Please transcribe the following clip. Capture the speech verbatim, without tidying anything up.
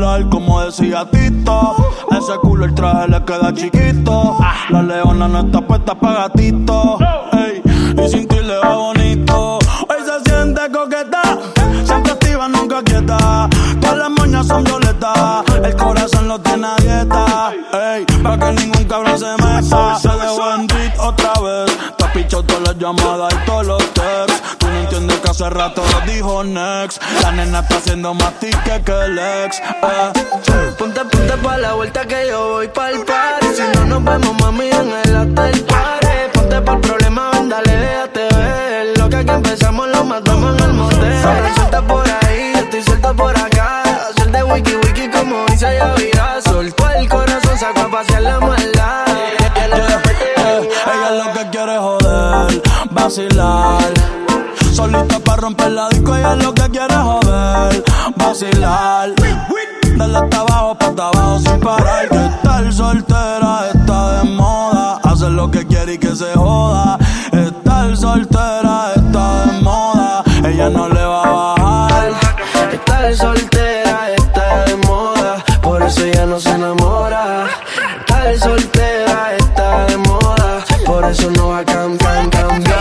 bailar como decía Tito. Ese culo el traje le queda chiquito. La leona no está puesta pa' gatito. Ey, y sin ti le va bonito. Hoy se siente coqueta, siempre activa, nunca quieta. Todas las moñas son violetas, el corazón lo tiene a dieta. Ey, pa' que ningún cabrón se meta. Se dejó en beat otra vez. Te has pichado todas las llamadas y todos los texts. Tú no entiendes que hace rato lo dijo next. La nena está haciendo más tique que el ex. eh. Ponte, ponte pa' la vuelta que yo voy pa'l party. Si no nos vemos, mami, en el hotel party. Ponte pa'l problema, ven, dale, déjate ver. Lo que aquí empezamos lo matamos en el motel. Suelta por ahí, yo estoy suelta por acá. Hacer de wiki wiki como dice Yavira. Soltó el corazón, sacó a pasear la maldad. Yeah, yeah. Ella lo que quiere es joder, vacilar. Solita pa' romper la disco, ella lo que quiere es joder, vacilar. Dale hasta abajo, pa' hasta abajo sin parar. Que estar soltera está de moda. Hacer lo que quiere y que se joda. Estar soltera está de moda. Ella no le va a bajar. Estar soltera está de moda, por eso ella no se enamora. Estar soltera está de moda, por eso no va a cambiar, cambiar.